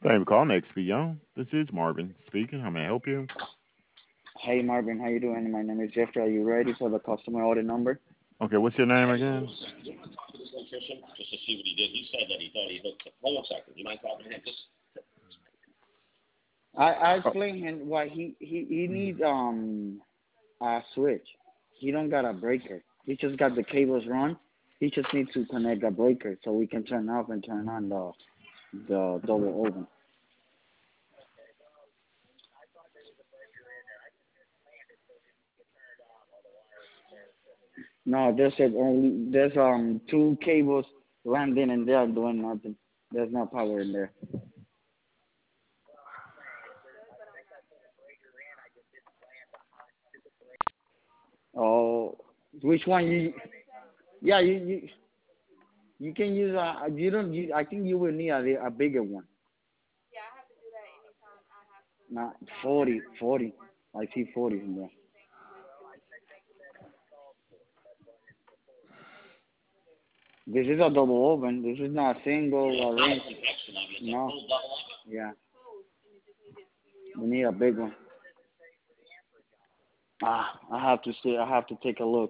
Thank you for calling XP Young. This is Marvin speaking. How may I help you? Hey Marvin, how you doing? My name is Jeffrey. Are you ready for the customer order number? Okay, what's your name again? Electrician, just to see what he did. He said that he thought he hooked. Hold on a second. You mind talking to him? Just I Oh, explained him why he needs a switch. He don't got a breaker. He just got the cables run. He just needs to connect a breaker so we can turn off and turn on the double oven. No, there's two cables landing and they are doing nothing. There's no power in there. Oh, which one you? Yeah, you can use a you don't you, I think you will need a bigger one. Not 40. I see 40 in there. This is a double oven. This is not a single yeah, range. protection of you. It's a No. full double up. Yeah, we need a big one. I have to see. I have to take a look.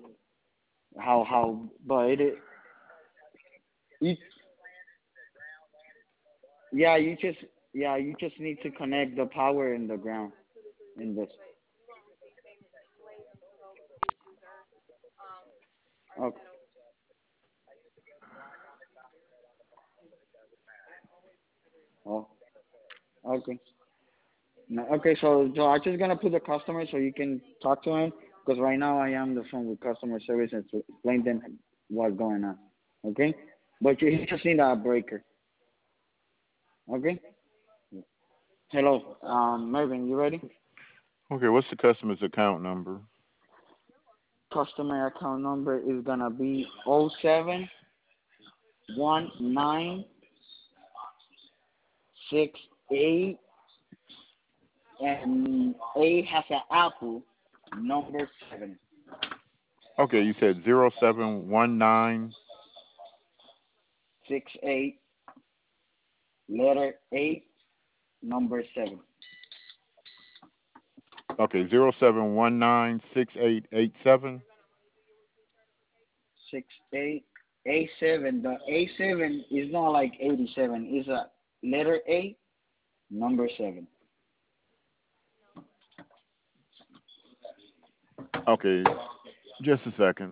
But you, yeah, you just need to connect the power in the ground in this. Okay. Oh, okay. No, okay, so I'm just gonna put the customer so you can talk to him because right now I am on the phone with customer service and to explain them what's going on. Okay, but you just need a breaker. Okay. Hello, Mervin, you ready? okay, what's the customer's account number? Customer account number is gonna be 071968, and A has an apple, number 7. Okay, you said 0719. 68, letter 8, number 7. Okay, 07196887. 68, A7. The A7 is not like 87. It's a letter 8, number 7. Okay, just a second.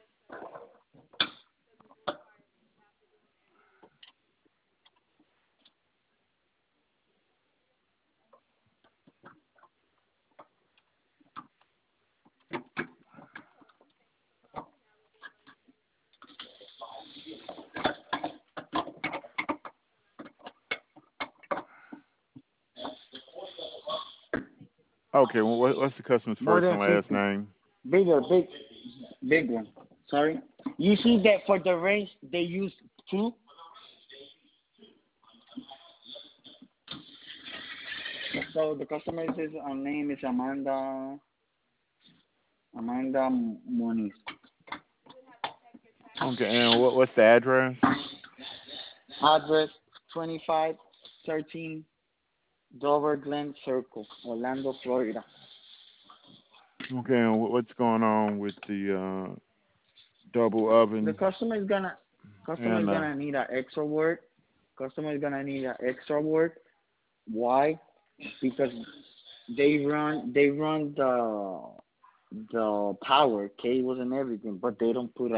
Okay, well, what's the customer's More first and than last 50. name? Big one. Sorry. You see that for the range they use 2? So the customer says our name is Amanda Moniz. Okay, and what's the address? Address 2513 Dover Glen Circle, Orlando, Florida. Okay, and what's going on with the double The oven customer and is gonna need a extra work. Customer is gonna need a extra work. Why? Because they run the power cables and everything, but they don't put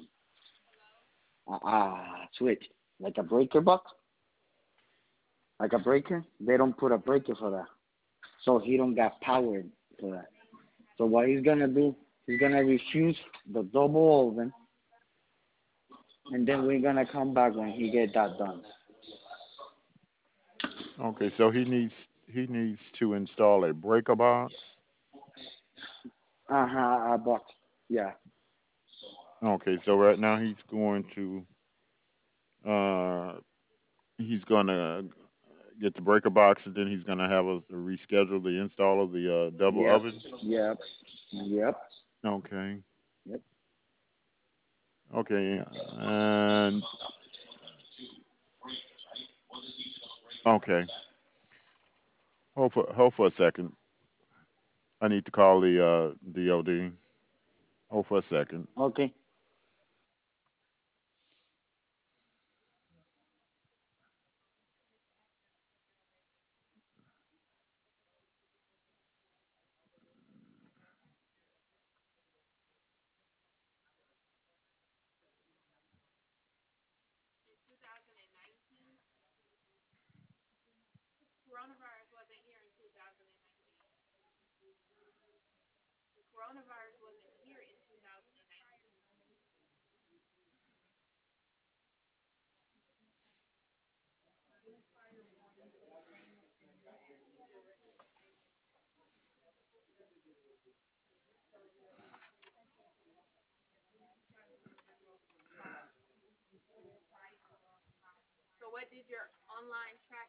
a switch like a breaker box, like a breaker. They don't put a breaker for that, so he don't got power for that. So what he's gonna do? He's gonna refuse the double oven, and then we're gonna come back when he get that done. okay, so he needs to install a breaker box. A box. Yeah. Okay, so right now uh he's gonna get the breaker box and then he's gonna have us reschedule the install of the double Yep. oven. Yep. Yep. Okay. Yep. Okay. And okay. Hold for a second. I need to call the DOD. Hold for a second. Okay.